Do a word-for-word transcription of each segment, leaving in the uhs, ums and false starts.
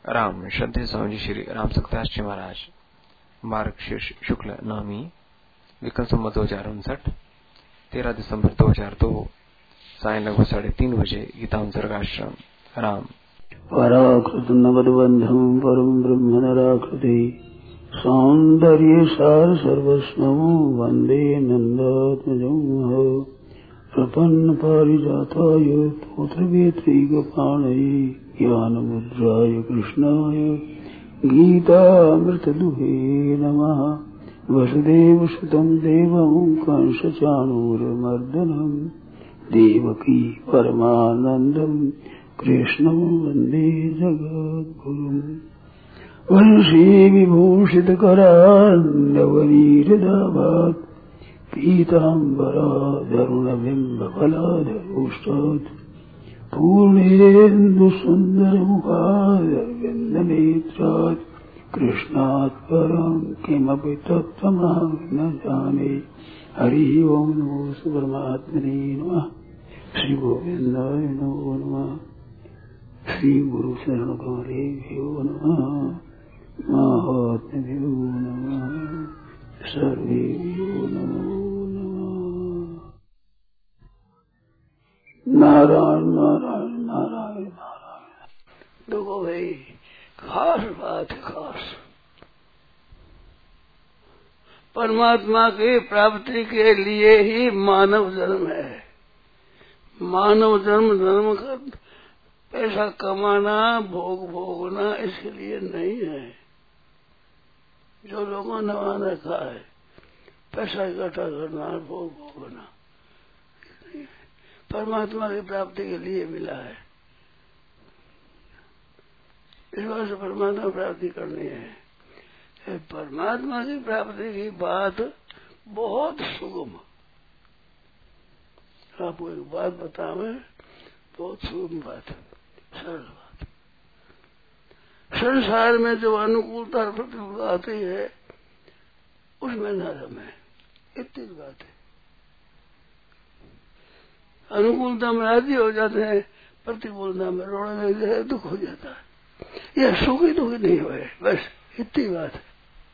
राम श्रद्धेय स्वामी जी श्री राम सक्ताश जी महाराज मार्ग शीर्ष शुक्ल नामी विक्रम संवत दो हजार उनसठ तेरह दिसंबर दो हजार दो साय लगभग साढ़े तीन बजे गीतांतर आश्रम राम पराकृत नवदबंधम परम ब्रह्म नराकृति सौंदर्य सार सर्वस्वमो वंदे नंदात्मजं प्रपन्न पारिजाताय पुत्रवेत्रैकपाणये ज्ञानमुद्राय कृष्णाय गीतामृतदुहे नमः। वसुदेवसुतं देवं कंसचाणूरमर्दनं देवकी परमानन्दं कृष्णं वन्दे जगद्गुरुम्। वंशी विभूषितकरान्नवनीरदाभात् पीताम्बराधरुणबिम्बफलाधरोष्टात् पूर्णेन्दुसुन्दरमुखादरविन्दनेत्रात् कृष्णात् परं किमपि तत्त्वमहं न जाने। हरि ओं नमो परमात्मने नमः। श्री गोविंदाय नमो नमः। श्री गुरु शरण कमलेभ्यो नमः। महात्म्यो नमः। सर्वेभ्यो नमो नमः। नारायण नारायण नारायण नारायण। देखो भाई, खास बात है, खास परमात्मा की प्राप्ति के लिए ही मानव जन्म है। मानव जन्म जन्म का पैसा कमाना, भोग भोगना इसके लिए नहीं है। जो लोगों ने मान रखा है पैसा इकट्ठा करना, भोग भोगना, परमात्मा की प्राप्ति के लिए मिला है। इस बात से परमात्मा प्राप्ति करनी है। परमात्मा की प्राप्ति की बात बहुत सुगम। आपको एक बात बतावे, बहुत सुगम बात है, सरल बात। संसार में जो अनुकूलता और प्रतिकूलता आती है उसमें नरम है, इतनी बात है। अनुकूलता में राजी हो जाते हैं, प्रतिकूलता में रोने लगते हैं, दुख हो जाता है। यह सुखी दुखी नहीं हुए, बस इतनी बात है।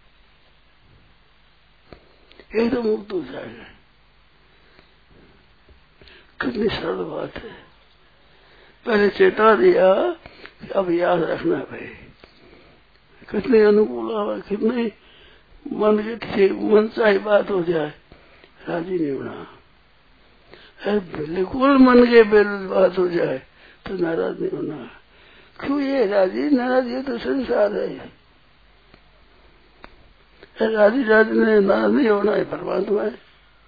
एक तो मुक्त हो जाएगा। कितनी सरल बात है। पहले चेता दिया कि अब याद रखना भाई। कितनी अनुकूल हो, कितनी मन की मन चाही बात हो जाए, राजी नहीं होना। बिल्कुल मन के विरुद्ध बात हो जाए तो नाराज नहीं होना। क्यों ये राजी नाराज, ये तो संसार है। राजी राजी ने नाराज नहीं होना है, परमात्मा है।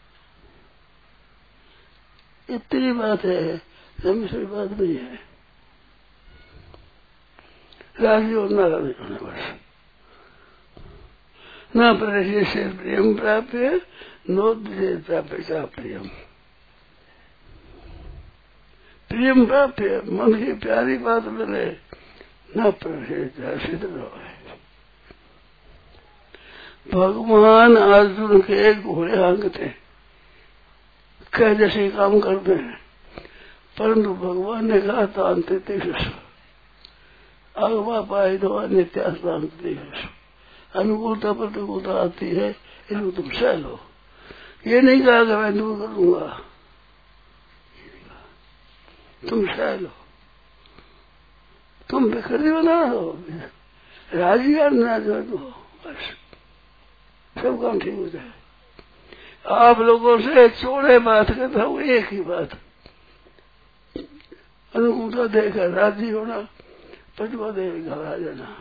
इतनी बात है, दूसरी बात नहीं है। राजी और नाराज नहीं होना बस। न प्रदेश से प्रियम प्राप्य नोद्य प्राप्य का प्रियम। प्रियम प्राप्य मन की प्यारी बात मिले, न प्रदेश सिद्ध रहे। भगवान अर्जुन के घोड़े हाँकते कह जैसे काम करते हैं, परंतु भगवान ने कहा था अंत्यतेजस अगवा पाए दो नित्यास्तांतेजस। अनुकूलता प्रतिकूलता आती है, इसको तुम सह लो। ये नहीं कहा कि मैं दूर करूंगा, तुम सह लो। तुम बिखरी बना दो, राजी करना जो दो, बस सब काम ठीक हो जाए। आप लोगों से चौड़े बात करता हूँ, एक ही बात, अनुकूलता देकर राजी होना, प्रतिभा देकर घबरा जाना।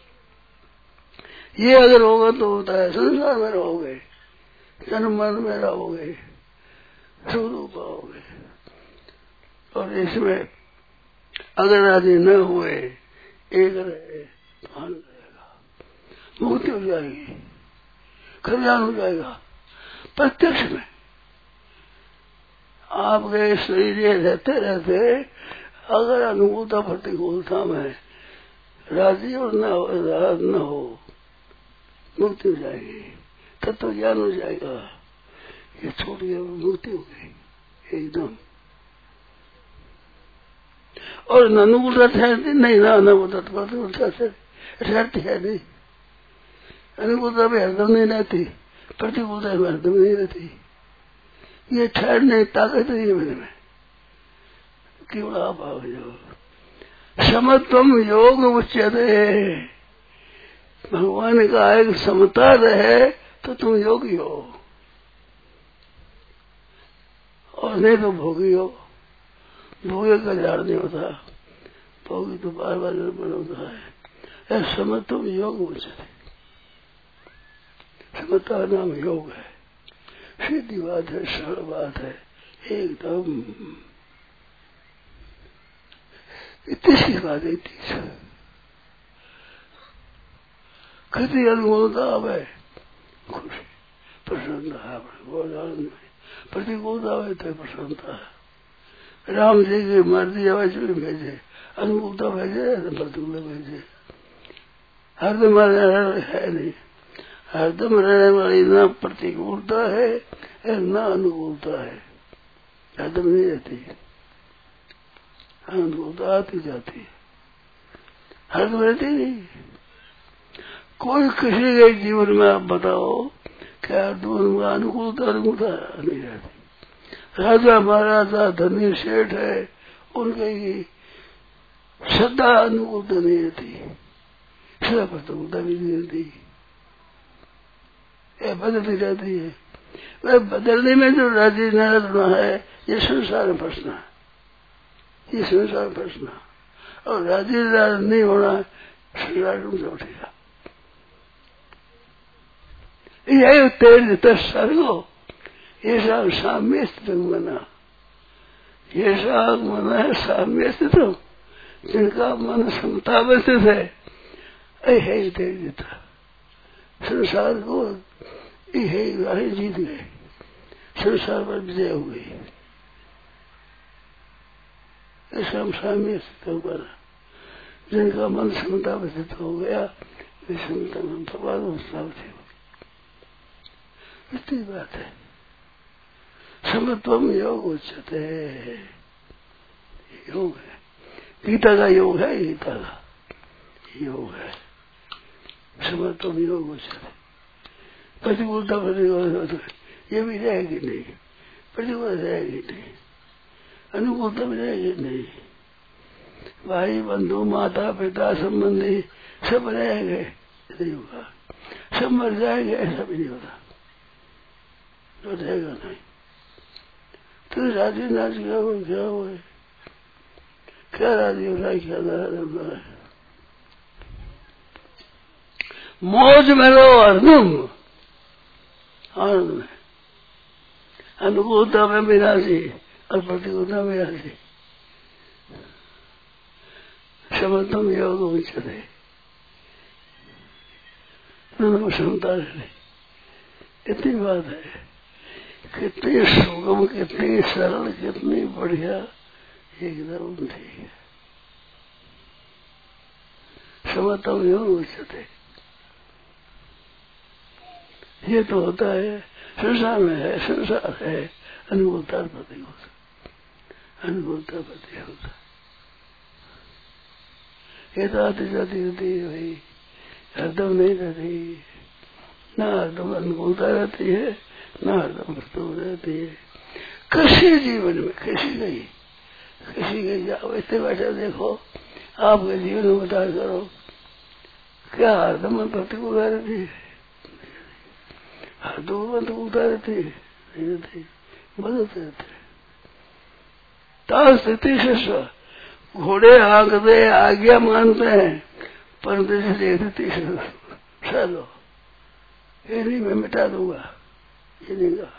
ये अगर होगा तो होता है। संसार में रहोगे, जन्म मरण में रहोगे, सुख पाओगे। और इसमें अगर राजी न हुए, एक रहे, तो आनंद रहेगा, मुक्ति हो जाएगी, कल्याण हो जाएगा प्रत्यक्ष में। आपके शरीर रहते रहते अगर अनुकूलता प्रतिकूलता में राजी और न हो, न हो, मुक्ति हो जाएगी, तत्व ज्ञान हो जाएगा। ये छोड़ गया, मुक्ति हो गई एकदम। और न अनुकूलता ठहरती नहीं, ना अनुकूलता प्रतिकूलता ठहरती है नहीं। अनुकूलता भी हरदम नहीं रहती, प्रतिकूलता भी हरदम नहीं रहती। ये ठहरने ताकत नहीं है मेरे में, केवल आप आ जाओ। समत्वम योग उच्यते, भगवान ने कहा है कि समता रहे तो तुम योगी हो, और नहीं तो भोगी हो। भोगी का जार नहीं होता, भोगी तो बार बार निर्भर होता है। समत्वम योग उच्यते, समता नाम योग है, सीधी बात है, सरल बात है एकदम। तीसरी बात है, तीसरी कितनी अनुकूलता है, खुशी प्रसन्नता है, बहुत आनंद। प्रतिकूलता है तो प्रसन्नता है। राम जी की मर्जी आवे जो भेजे, अनुकूलता भेजे तो प्रतिकूलता भेजे। हरदम है नहीं, हरदम रहने वाली न प्रतिकूलता है न अनुकूलता है, हरदम नहीं रहती। अनुकूलता आती जाती है, हरदम रहती नहीं। कोई किसी के जीवन में आप बताओ क्या दोनों अनुकूलता अनुकूलता नहीं रहती। राजा महाराजा धनी सेठ है, उनके की सदा अनुकूलता नहीं रहती, सदा प्रतिकूलता भी नहीं रहती, ये बदलती रहती है। वह बदलने में जो राजी न रहना है, ये संसार में फंसना, ये संसार में फंसना। और राजी नहीं होना संसार में उठेगा। यही तेज दस सर्गो ये सब साम्य स्थित मना, ये सब मन है साम्य स्थित, जिनका मन समता में स्थित है, यही तेज संसार को यही राही जीत गए, संसार पर विजय हो गई। ऐसा साम्य स्थित होकर जिनका मन समता में स्थित हो गया, वे समता में प्रभाव थे। इतनी बात है। समत्वम योग उच्यते, योग है, गीता का योग है, गीता का योग है। समत्वम योग उच्यते, प्रतिकूलता प्रतिकूलता ये भी रहेगी नहीं, प्रतिकूलता रहेगी नहीं, अनुकूलता भी रहेगी नहीं। भाई बंधु माता पिता संबंधी सब रहेंगे, नहीं होगा। सब मर जाएंगे, ऐसा भी नहीं होता, तो रहेगा नहीं। तो राजी नाच क्या हुआ, क्या हुआ, क्या राजी हो रहा है, क्या नाराज हो रहा है। मौज में रहो, हरदम आनंद में, अनुकूलता में भी राजी और प्रतिकूलता में राजी। समत्वम योग उच्यते, क्षमता रहे। इतनी बात है, कितनी सुगम, कितनी सरल, कितनी बढ़िया, एकदम ठीक है। समत्वम योग उच्यते, ये तो होता है संसार में है, संसार है अनुकूलता प्रतिकूलता, अनुकूलता प्रतिकूलता ये तो आती जाती होती है भाई, हरदम नहीं रहती, न हरदम अनुकूलता रहती है, न हरदम प्रतिकूल रहती है। किसी जीवन में किसी नहीं, किसी के जाओ इतने बैठे देखो, आपके जीवन में बता करो क्या हरदम प्रतिकूल रहती है, हरदम प्रतिकूलता रहती है, नहीं रहती, बदलते रहते। ताल स्थिति से घोड़े हाँकते आज्ञा मानते हैं, परंतु देखते चलो ये नहीं मैं मिटा दूंगा, ये नहीं कहा।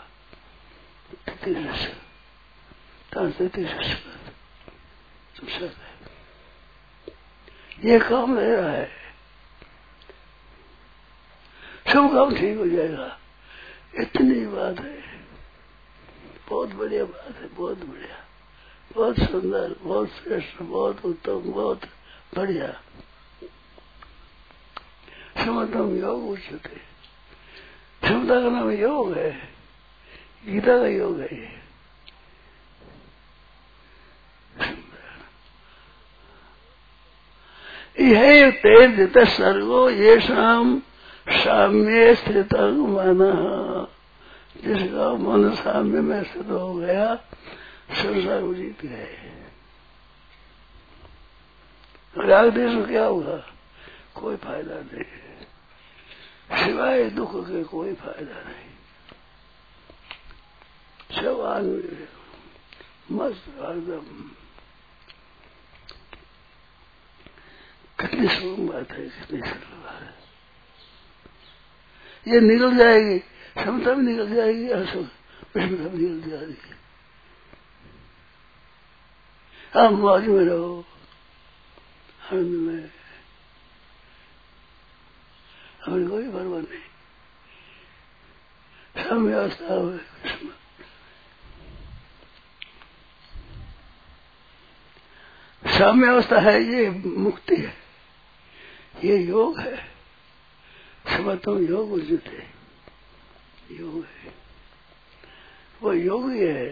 ये काम ले रहा है, सब काम ठीक हो जाएगा। इतनी बात है, बहुत बढ़िया बात है, बहुत बढ़िया, बहुत सुंदर, बहुत श्रेष्ठ, बहुत उत्तम, बहुत बढ़िया। समत्वम योग उच्यते, क्षमता का नाम योग है, गीता का योग है ये। यह तेज सर्गो ये शाम साम्य स्थित मन, जिसका मन साम्य में स्थित हो गया संसार को जीत गए। राग देश में क्या होगा? कोई फायदा नहीं, सिवाय दुख के कोई फायदा नहीं। सब आदमी मस्त एकदम। कितनी सुगम बात है, कितनी सरल बात है। ये निकल जाएगी, समता भी निकल जाएगी, विषमता भी निकल जाएगी। आप मौज में रहो, आनंद में, हमें कोई परवाह नहीं। साम्य अवस्था हो, साम्य अवस्था है, ये मुक्ति है, ये योग है। समर्थन योग उचित है, योग है, वो योग ही है,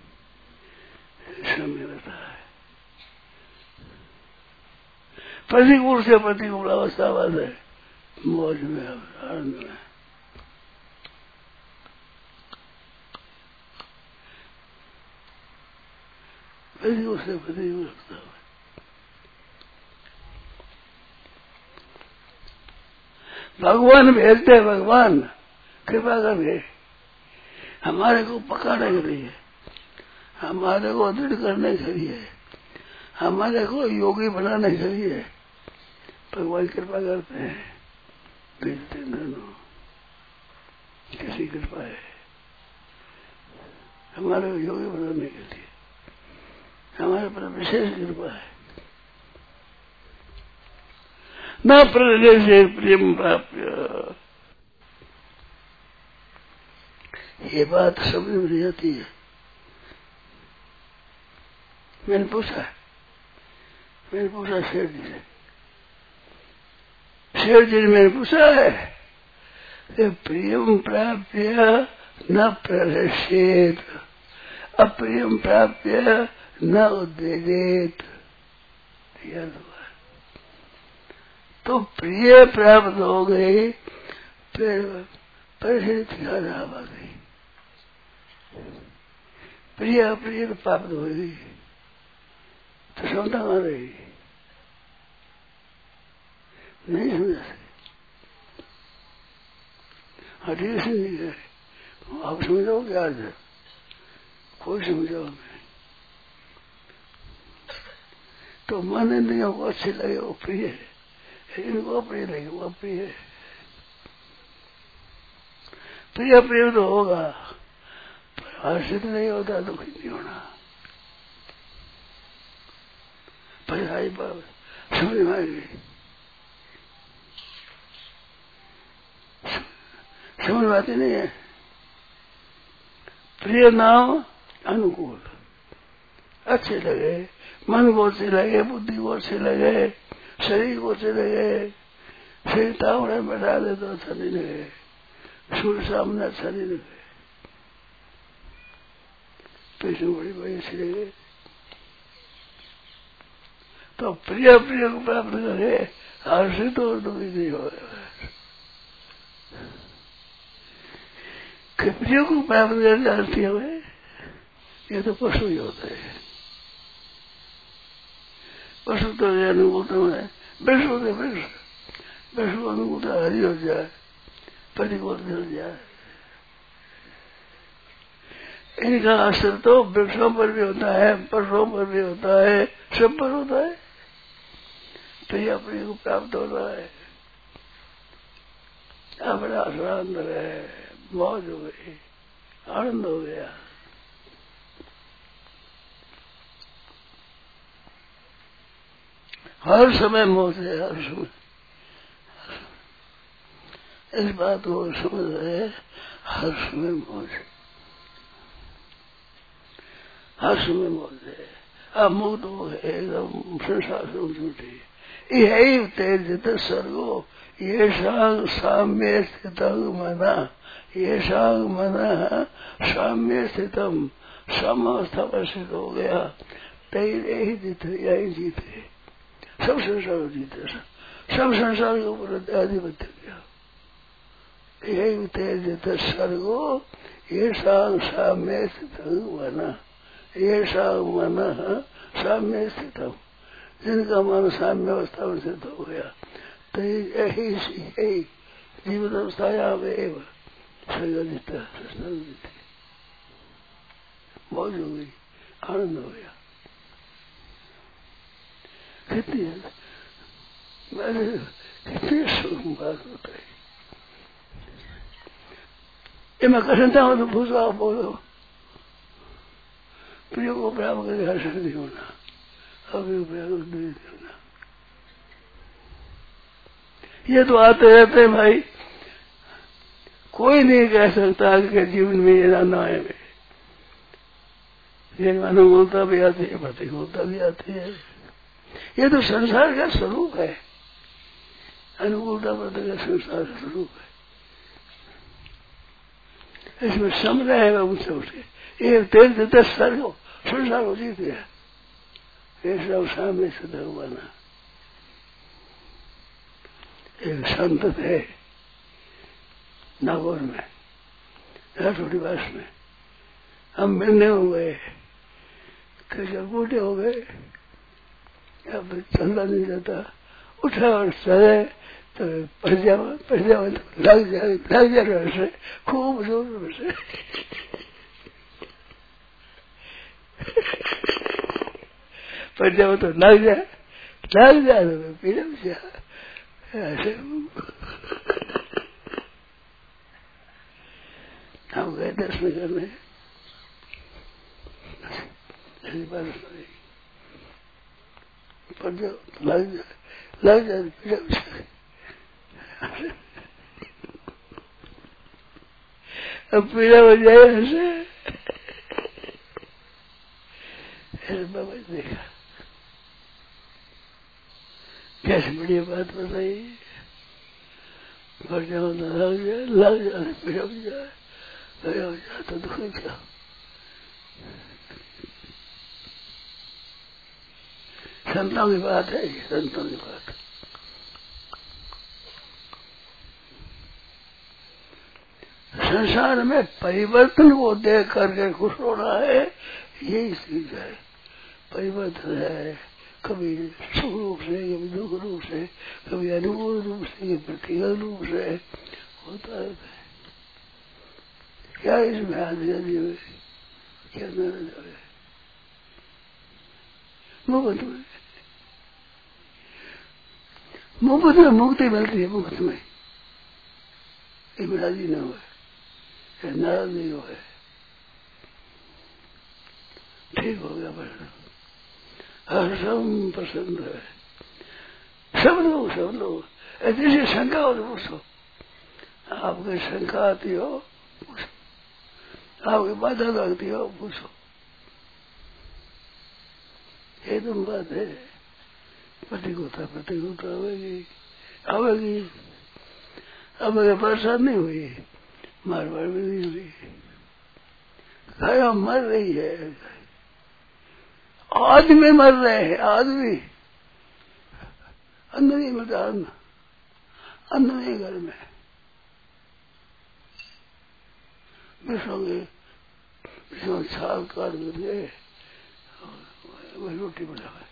साम्य अवस्था है। प्रतिकूल से प्रतिकूल अवस्था बात है, मौज में, आनंद में। प्रतिकूल से प्रतिकूल अवस्था है। भगवान भेजते हैं, भगवान कृपा करके हमारे को पकाने के लिए, हमारे को दृढ़ करने के लिए, हमारे को योगी बनाने के लिए भगवान कृपा करते हैं, भेजते हैं दोनों। कैसी कृपा है हमारे को योगी बनाने के लिए, हमारे पर विशेष कृपा है। न प्रदेश से प्रेम प्राप्य, ये बात समझ में नहीं आती है। मैंने पूछा मैंने पूछा शेर जी से, शेर जी ने मैंने पूछा है कि प्रियम प्राप्य न प्रदर्शित, अप्रियम प्राप्य न उद्वेदित। तो प्रिय प्राप्त हो गई, फिर परिस्थिति खराब आ गई। प्रिय अप्रिय प्राप्त हो गई तो क्षमता आ रही, नहीं समझ सके। हाँ ठीक से नहीं है, आप समझाओ क्या आज है, कोई समझाओ नहीं। तो मन इंद्रियों को अच्छे लगे वो प्रिय है, इनको अप्रिय लगे वो अप्रिय है। प्रिय प्रिय तो होगा, पर हर्षित नहीं होता तो कुछ नहीं होना। परिहारी बात समझ में आएगी, समझ में आती नहीं है। प्रिय नाम अनुकूल, अच्छे लगे, मन को अच्छे लगे, बुद्धि को अच्छे लगे, शरीर को अच्छे लगे। शरीर तावड़े बैठा दे तो अच्छा नहीं लगे, सूर्य सामने अच्छा नहीं लगे, पैसे बड़ी बड़ी अच्छी लगे। तो प्रिय प्रिय को प्राप्त करे, हर्षित और दुखी नहीं हो। प्रिय को प्राप्त कर जानती है, ये तो पशु ही होता है। पशु तो अनुकूल है, विश्व से विश्व विश्व अनुकूल हरि हो जाए, प्रतिकूल हो जाए। इनका असर तो वृक्षों पर भी होता है, पशुओं पर भी होता है, सब पर होता है। प्रिय प्रिय को प्राप्त हो रहा है, अपना आनंद है, मौज हो गई, आनंद हो गया। हर समय मौज है, हर समय। इस बात को समझ रहे, हर समय मौज, हर समय मौज है। अब मुक्त हो गए, एकदम संसार से उठे। यही तेजित सर्गो ये शांग साम्य स्थितम मना, ये शांग मना साम्य स्थितम, समावस्था पर स्थित हो गया। तेरे ही जीत, यही जीते, सब संसार को जीते, सब संसार के ऊपर आधिपत्य किया। एक तेज सर्गो ये साम्य स्थित मन, ये मन साम्य स्थित, जिनका मन साम्य अवस्था में स्थित हो गया तो यही यही जीवन अवस्थाया में सगलित मौज हो गई, आनंद हो गया। कितनी मैंने कितनी सुख बात बताई। ये मैं कहता हूँ तो पूछो, आप बोलो। प्रिय को प्राप्त करके हर्ष नहीं होना, अभी प्राप्त नहीं होना। ये तो आते रहते भाई, कोई नहीं कह सकता कि जीवन में ये ना आए। ये अनुकूलता भी आती है, प्रतिकूलता भी आती है। ये तो संसार का स्वरूप है, अनुकूलता प्रतिकूलता संसार का स्वरूप है। इसमें सम रहेगा मुझसे उठे, ये तेज दस साल को संसार को जीत गया। ये सब सामने से भगवाना एक संत थे नागौर में, छोटी बास में। हम मिलने हो गए, कैसे बूढ़े हो गए, अब चलना नहीं जाता, उठा और चले तो पजामा पजामा तो लग जाए लग जाए से खूब जोर से पजामा तो लग जाए लग जाए तो पीड़म से ऐसे हम गए दर्शन करने। ऐसी बात नहीं, पजामा लग जाए लग जाए पीड़म से। अब पीड़ा हो जाए ऐसे ऐसे बाबा देखा कैसे बढ़िया बात बताई। घर जाओ तो लग जाए लग जाए पीड़ा हो जाए, पीड़ा हो जाए तो दुख क्या। संतों की बात है, संतों की बात। संसार में परिवर्तन को देख करके खुश होना है, यही चीज है। परिवर्तन है, कभी सुख रूप से, कभी दुख रूप से, कभी अनुकूल रूप से, कभी प्रतिकूल रूप से होता है। क्या इसमें आदि आदि में क्या न जाए मुफ्त में, मुफ्त में मुक्ति मिलती है, मुफ्त में राजी न हुए, नाराज नहीं हुए, ठीक हो गया। प्रश्न हर्षम प्रसन्न है। सब लोग सब लोग जैसे शंका हो तो पूछो, आपकी शंका आती हो पूछो, आपकी बाधा लगती हो पूछो। ये तुम बात है, प्रतिकूलता प्रतिकूलता आवेगी आवेगी। अब अगर परेशान नहीं हुई, मार मार भी नहीं हुई, गाय मर रही है, आदमी मर रहे हैं, आदमी अन्न नहीं मिलता, अन्न अन्न नहीं घर में। बिसोंगे बिसों छाल काट दे, वह रोटी बनावे,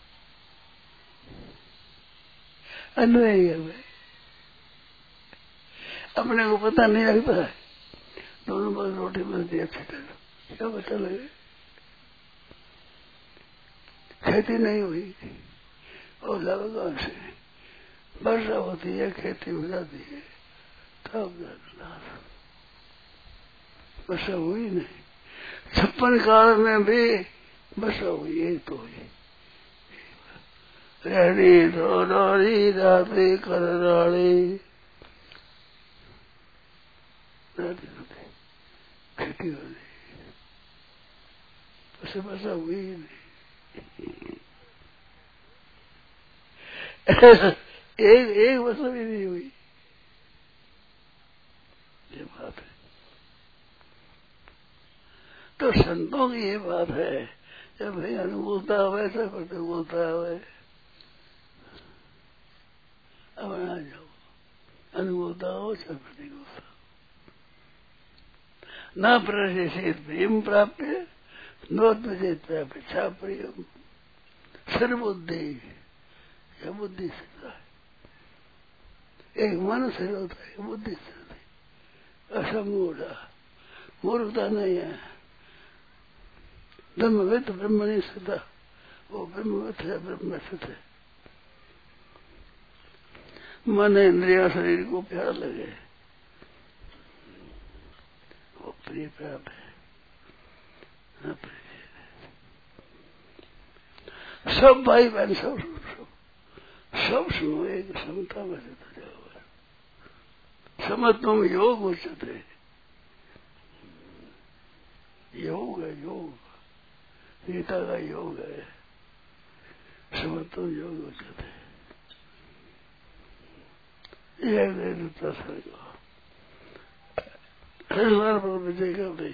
अन्न नहीं घर में। अपने को पता नहीं लगता है, दोनों बार रोटी बनती अच्छी तरह, क्या पता लगे। खेती नहीं हुई और लगान से वर्षा होती है, खेती हो जाती है, तब वर्षा हुई नहीं। छप्पन काल में भी वर्षा हुई, एक तो हुई। रहनी धोड़ी राती करनाड़ी खेती हो रही, उसे वर्षा हुई ही नहीं। एक एक वर्षा भी नहीं हुई, ये बात है। तो संतों की ये बात है, जब भाई अनुकूलता हो वैसे प्रतिकूलता हो, अब आ जाओ, अनुभूता हो चाहे प्रतिकूलता। न प्रशेषित प्रेम प्राप्य नोत्मचेत प्राप्य छा प्रियम सर्वबुद्धि, यह बुद्धि स्थिर है। एक मन स्थिर होता है, बुद्धि स्थिर है, असमूढ़ मूर्खता नहीं है। ब्रह्मविद ब्रह्म नहीं स्थित, वो ब्रह्मविद है, ब्रह्म स्थित है। मन इंद्रिया शरीर को प्यारा लगे, वो प्रिय प्राप्त है, न प्रिय। सब भाई बहन सब सब सब सुनो, एक समता में रहता जाओ। समत्वम योग उच्चते, योग है योग, गीता का योग है, समत्वम योग उच्चते। यह देता सर्ग संसार पर विजय कर दी,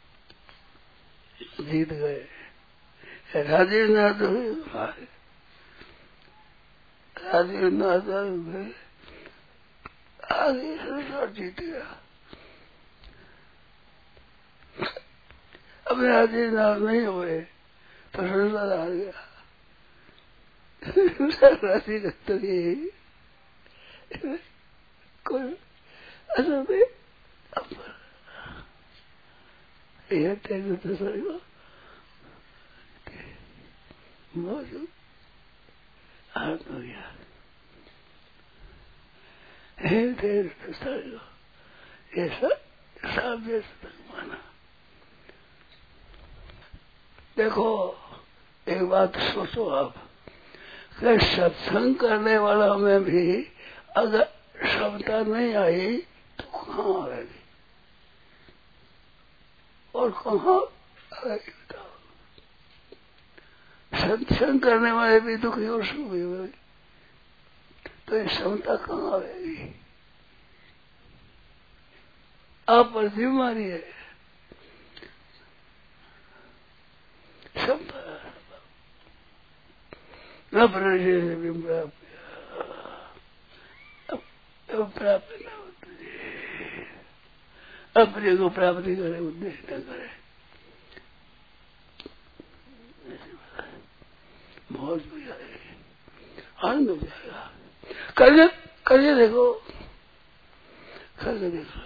जीत गए। राजीव नाथ हारे, राजीव नाथ गए, आगे संसार जीत गया। अब राजीव नाथ नहीं हुए तो संसार हार गया। राशि तो यही कोई असल में यह तेज तो सर्ग मौजूद हाथ हो गया। हे तेज तो सर्ग ऐसा सामने तक माना। देखो एक बात सोचो आप, कि सत्संग करने वाला में भी अगर क्षमता नहीं आई तो कहाँ आएगी और कहाँ आएगी बताओ। सत्संग करने वाले भी दुखी और सुखी हुए तो ये क्षमता कहाँ आएगी। आप पर बीमारी है, क्षमता न प्रवेश भी प्राप्त प्राप्त न होती, अप्रिय को प्राप्ति करे, उद्देश्य न करे। मौज हो जाएगी, आनंद हो जाएगा। करके करके देखो, करके देखो,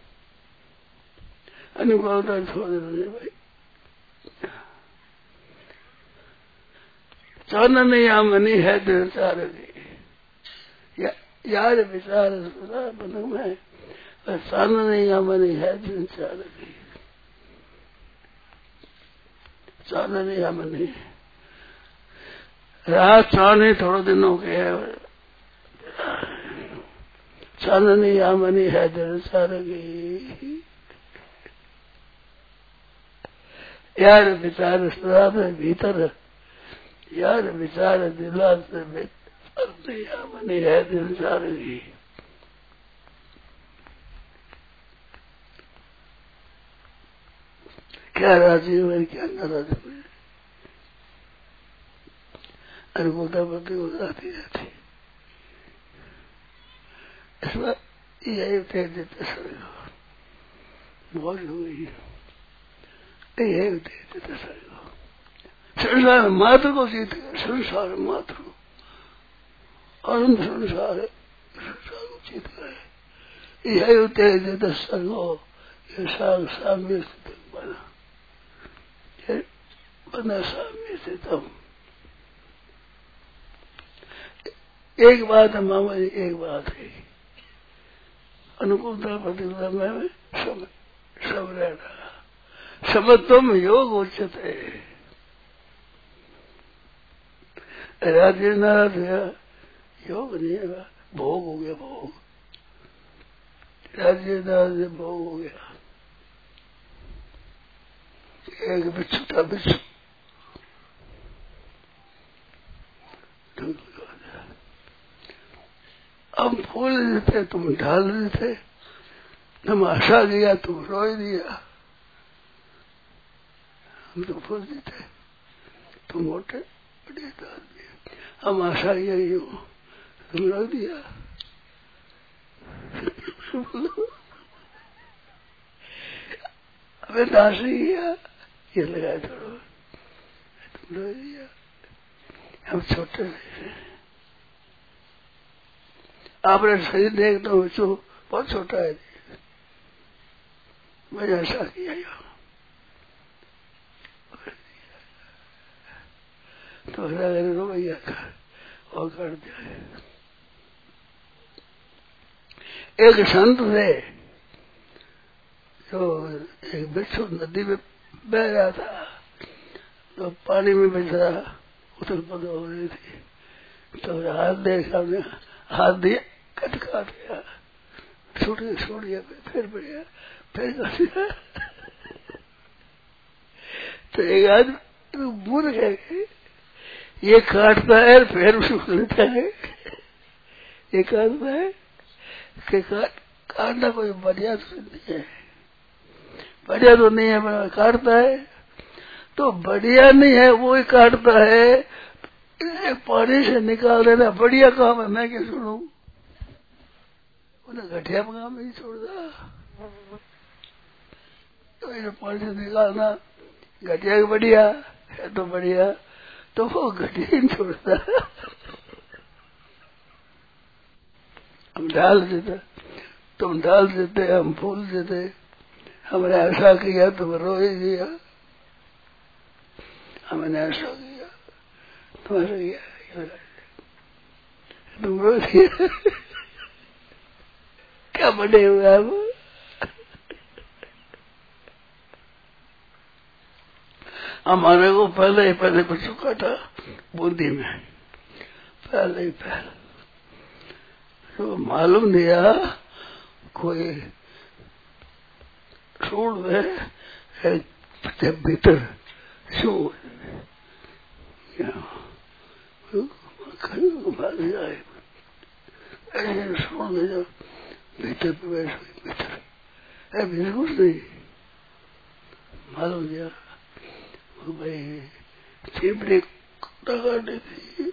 अनुकूलता छोड़ देना भाई। चानन यामनी है दिलचार या, यार विचार सुना मन में, चानन यामनी है दिलचार चानन यामनी रात चाने थोड़े दिनों के चानन यामनी है दिलचार यार विचार सुना भीतर, यार विचार दिला से मनी है दिल सारगी। क्या राजीव है, क्या न राजीव है, अनुकूलता प्रति उदाती जाती। इसमें यही कह देते सर्ग मौज हो गई, यही कह देते सर्ग संसार मात्र को जीत गए, संसार मात्र को, अनंत संसार है, संसार को जीत गए। यही तेज दस सर्गो ये साग साम्य स्थित बना, ये बना साम्य स्थितम। एक बात है मामा जी, एक बात है, अनुकूलता प्रतिकूलता में सब सब रहना। समत्वम योग उच्चते, राज्य नाराज गया, योग नहीं है, भोग हो गया, भोग राज्य नाराज भोग हो गया। एक बिच्छू था, बिच्छू हम फूल देते तुम ढाल देते, तुम आशा दिया तुम रोई दिया। हम तो फूल देते, तुम मोटे बड़े डाल दिया। हम आशा यही हो, तुम रख दिया। अबे दासी गया ये लगाया थोड़ा तुम लो दिया हम छोटे थे आपने शरीर देखता हूँ जो बहुत छोटा है मैंने ऐसा किया तो रो भैया और कर दिया। एक संत थे जो एक बिच्छू नदी में बह रहा था तो पानी में बेचारा उथल पुथल हो रही थी तो हाथ देखा हमने हाथ दिया कट काट गया छूट गया छोड़ दिया फिर बढ़िया फिर कर दिया तो एक आदमी मुँह रखे ये काटता है फिर सुख लेता है ये काटता है कि काट काटना कोई बढ़िया तो नहीं है बढ़िया तो नहीं है बड़ा काटता है तो बढ़िया नहीं है वो ही काटता है इसे पानी से निकाल देना बढ़िया काम है मैं क्या सुनू उन्हें घटिया काम नहीं छोड़ता तो इसे पानी से निकालना घटिया बढ़िया है तो बढ़िया तो वो घटिया नहीं छोड़ता हम डाल देते तुम डाल देते हम फूल देते हमने ऐसा किया तुम रो ही दिया हमने ऐसा किया तुम्हारा किया तुम रो दिया क्या बने हुए हम हमारे को पहले ही पहले कुछ चुका था बूंदी में पहले ही पहले तो मालूम दिया कोई छोड़ दे जब भीतर शो भाग जाए ऐसे छोड़ दे जब भीतर प्रवेश हुई भीतर भीतर कुछ नहीं मालूम दिया भाई चिमड़ी काटनी थी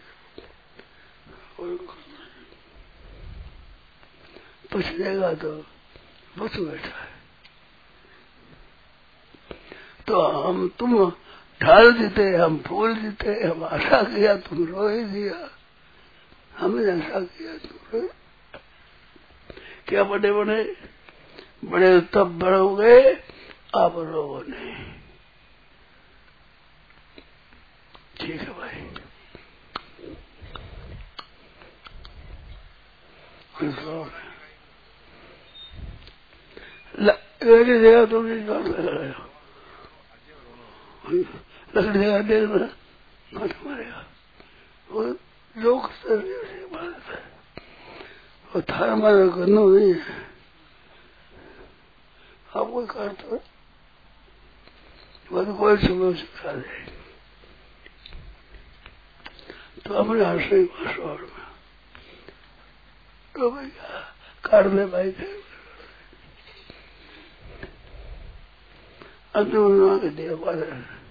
पूछनेगा तो बस बैठा है तो हम तुम ढाल देते हम फूल देते हम आशा किया तुम रो ही दिया हमने ऐसा किया तुम रो क्या बड़े बड़े बड़े तब बड़े हो गए आप रो नहीं ठीक है भाई लकड़ी देगा तो भी काम लगाया लकड़ी देगा देखना मत मारेगा वो लोग मारता है वो थारा मारा करना नहीं है आप कोई करता वो तो कोई सुबह सिखा दे तो अपने आश्रय पासवाड़ में तो भैया काट दे भाई थे अंतिम के दिया